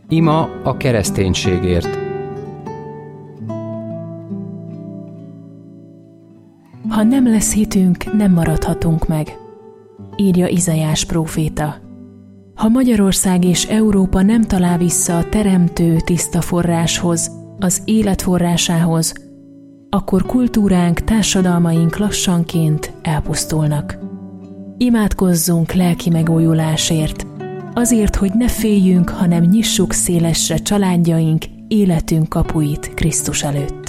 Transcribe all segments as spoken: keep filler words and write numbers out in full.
Ima a kereszténységért. Ha nem lesz hitünk, nem maradhatunk meg, írja Izaiás próféta. Ha Magyarország és Európa nem talál vissza a teremtő tiszta forráshoz, az élet forrásához, akkor kultúránk, társadalmaink lassanként elpusztulnak. Imádkozzunk lelki megújulásért, azért, hogy ne féljünk, hanem nyissuk szélesre családjaink, életünk kapuit Krisztus előtt.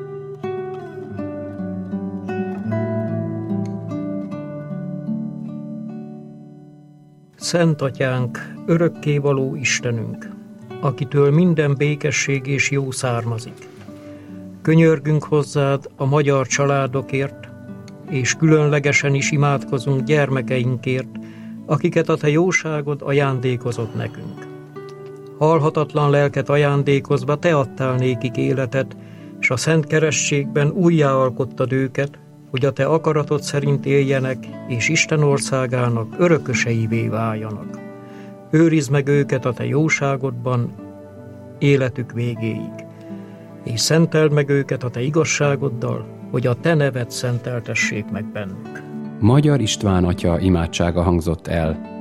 Szent Atyánk, örökkévaló Istenünk, akitől minden békesség és jó származik. Könyörgünk hozzád a magyar családokért, és különlegesen is imádkozunk gyermekeinkért, akiket a te jóságod ajándékozott nekünk. Halhatatlan lelket ajándékozva te adtál nékik életet, és a szent kerességben újjáalkottad őket, hogy a te akaratod szerint éljenek, és Isten országának örököseivé váljanak. Őrizd meg őket a te jóságodban életük végéig, és szenteld meg őket a te igazságoddal, hogy a te neved szenteltessék meg bennük. Magyar István atya imádsága hangzott el.